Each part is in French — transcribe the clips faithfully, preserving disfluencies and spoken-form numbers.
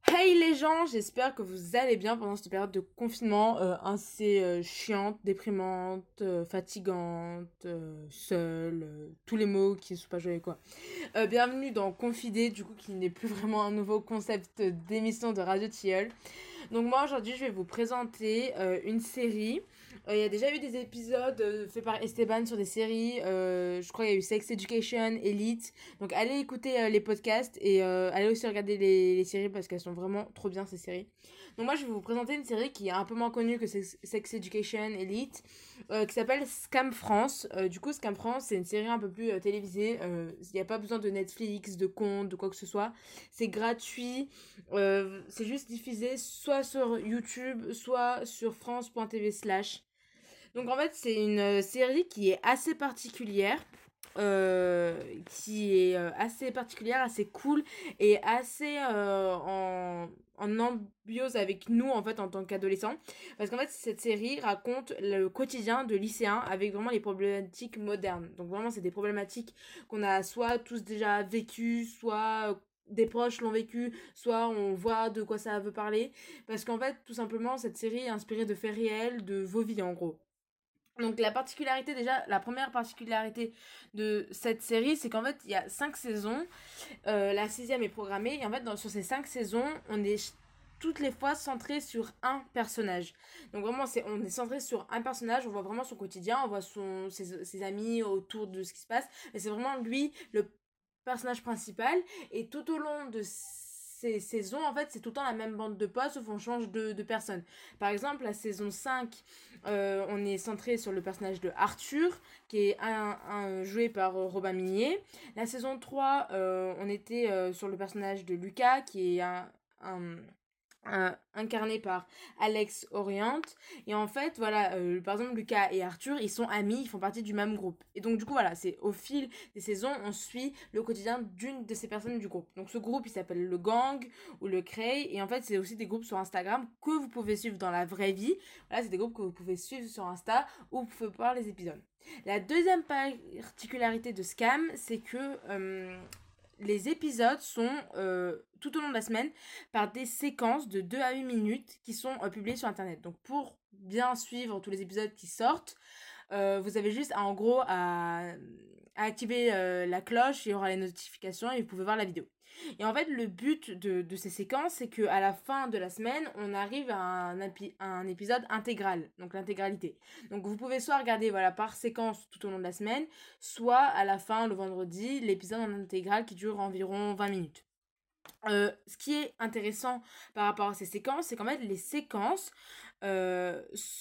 Hey les gens, j'espère que vous allez bien pendant cette période de confinement euh, assez euh, chiante, déprimante, euh, fatigante, euh, seule, euh, tous les mots qui ne sont pas joyeux quoi. Euh, bienvenue dans Confider, du coup qui n'est plus vraiment un nouveau concept d'émission de Radio Tilleul. Donc moi aujourd'hui je vais vous présenter euh, une série. Euh, Il y a déjà eu des épisodes euh, faits par Esteban sur des séries. Euh, je crois qu'il y a eu Sex Education, Elite. Donc allez écouter euh, les podcasts et euh, allez aussi regarder les, les séries parce qu'elles sont vraiment trop bien ces séries. Donc moi je vais vous présenter une série qui est un peu moins connue que Sex, Sex Education, Elite, euh, qui s'appelle Scam France. Euh, du coup Scam France c'est une série un peu plus euh, télévisée. Il n'y a pas besoin de Netflix, de compte, de quoi que ce soit. C'est gratuit. Euh, c'est juste diffusé soit sur YouTube, soit sur france point t v slash. Donc en fait, c'est une euh, série qui est assez particulière. Euh, qui est euh, assez particulière, assez cool et assez euh, en, en ambiose avec nous en fait en tant qu'adolescents. Parce qu'en fait, cette série raconte le quotidien de lycéens avec vraiment les problématiques modernes. Donc vraiment, c'est des problématiques qu'on a soit tous déjà vécues, soit des proches l'ont vécu, soit on voit de quoi ça veut parler. Parce qu'en fait, tout simplement, cette série est inspirée de faits réels, de vos vies en gros. Donc la particularité déjà, la première particularité de cette série, c'est qu'en fait il y a cinq saisons, euh, la sixième est programmée, et en fait dans, sur ces cinq saisons, on est toutes les fois centré sur un personnage. Donc vraiment c'est, on est centré sur un personnage, on voit vraiment son quotidien, on voit son, ses, ses amis autour de ce qui se passe, mais c'est vraiment lui le personnage principal, et tout au long de ces saisons, en fait, c'est tout le temps la même bande de potes, sauf on change de, de personne. Par exemple, la saison cinq, euh, on est centré sur le personnage de Arthur, qui est un, un, joué par euh, Robin Minier. La saison trois, euh, on était euh, sur le personnage de Lucas, qui est un, un, un, incarné par Alex Oriente. Et en fait, voilà, euh, par exemple, Lucas et Arthur, ils sont amis, ils font partie du même groupe. Et donc, du coup, voilà, c'est au fil des saisons, on suit le quotidien d'une de ces personnes du groupe. Donc, ce groupe, il s'appelle le Gang ou le Cray. Et en fait, c'est aussi des groupes sur Instagram que vous pouvez suivre dans la vraie vie. Voilà, c'est des groupes que vous pouvez suivre sur Insta où vous pouvez voir les épisodes. La deuxième particularité de Scam, c'est que euh, les épisodes sont euh, tout au long de la semaine par des séquences de deux à huit minutes qui sont euh, publiées sur internet. Donc pour bien suivre tous les épisodes qui sortent, euh, vous avez juste en gros à, à activer euh, la cloche, il y aura les notifications et vous pouvez voir la vidéo. Et en fait, le but de, de ces séquences, c'est qu'à la fin de la semaine, on arrive à un, à un épisode intégral, donc l'intégralité. Donc vous pouvez soit regarder voilà, par séquence tout au long de la semaine, soit à la fin, le vendredi, l'épisode en intégral qui dure environ vingt minutes. Euh, ce qui est intéressant par rapport à ces séquences, c'est qu'en fait, les séquences euh,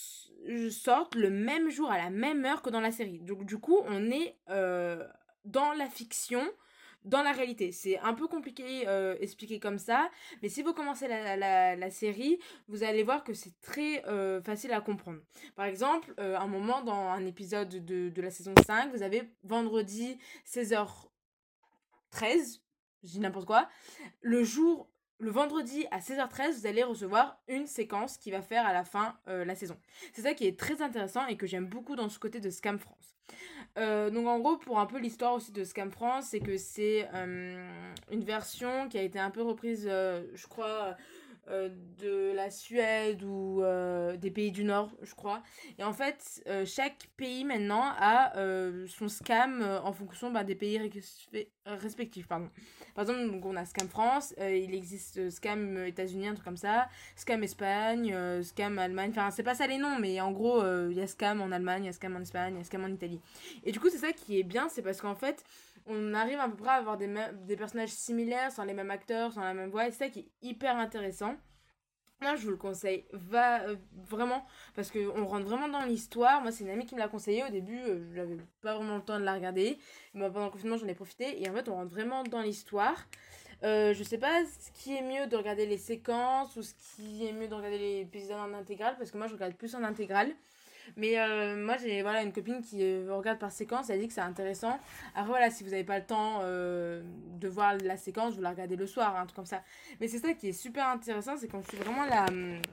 sortent le même jour, à la même heure que dans la série. Donc du coup, on est euh, dans la fiction, dans la réalité. C'est un peu compliqué euh, expliqué comme ça, mais si vous commencez la, la, la série, vous allez voir que c'est très euh, facile à comprendre. Par exemple, euh, un moment dans un épisode de, de la saison cinq, vous avez vendredi seize heures treize, je dis n'importe quoi, le jour, le vendredi à seize heures treize, vous allez recevoir une séquence qui va faire à la fin euh, la saison. C'est ça qui est très intéressant et que j'aime beaucoup dans ce côté de Scam France. Euh, donc en gros, pour un peu l'histoire aussi de Scam France, c'est que c'est euh, une version qui a été un peu reprise, euh, je crois, euh, de la Suède ou euh, des pays du Nord, je crois. Et en fait, euh, chaque pays maintenant a euh, son scam euh, en fonction bah, des pays ré- respectifs. Pardon. Par exemple, donc, on a Scam France, euh, il existe euh, Scam États-Unis, un truc comme ça, Scam Espagne, euh, Scam Allemagne, enfin c'est pas ça les noms, mais en gros, il euh, y a Scam en Allemagne, il y a Scam en Espagne, il y a Scam en Italie. Et du coup, c'est ça qui est bien, c'est parce qu'en fait, on arrive à peu près à avoir des, des personnages similaires, sans les mêmes acteurs, sans la même voix, et c'est ça qui est hyper intéressant. Moi, je vous le conseille va, euh, vraiment, parce qu'on rentre vraiment dans l'histoire. Moi, c'est une amie qui me l'a conseillé. Au début, euh, je n'avais pas vraiment le temps de la regarder. Mais pendant le confinement, j'en ai profité. Et en fait, on rentre vraiment dans l'histoire. Euh, je sais pas ce qui est mieux de regarder les séquences ou ce qui est mieux de regarder les épisodes en intégrale, parce que moi, je regarde plus en intégrale. Mais euh, moi, j'ai voilà, une copine qui euh, regarde par séquence, elle dit que c'est intéressant. Après, voilà, si vous n'avez pas le temps euh, de voir la séquence, vous la regardez le soir, un truc comme ça. Mais c'est ça qui est super intéressant, c'est qu'on suit vraiment la,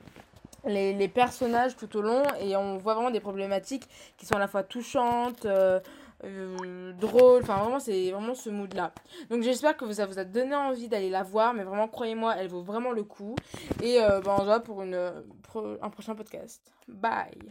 les, les personnages tout au long et on voit vraiment des problématiques qui sont à la fois touchantes, euh, euh, drôle. Enfin, vraiment, c'est vraiment ce mood-là. Donc, j'espère que ça vous a donné envie d'aller la voir. Mais vraiment, croyez-moi, elle vaut vraiment le coup. Et euh, ben, on se voit pour une, pour un prochain podcast. Bye!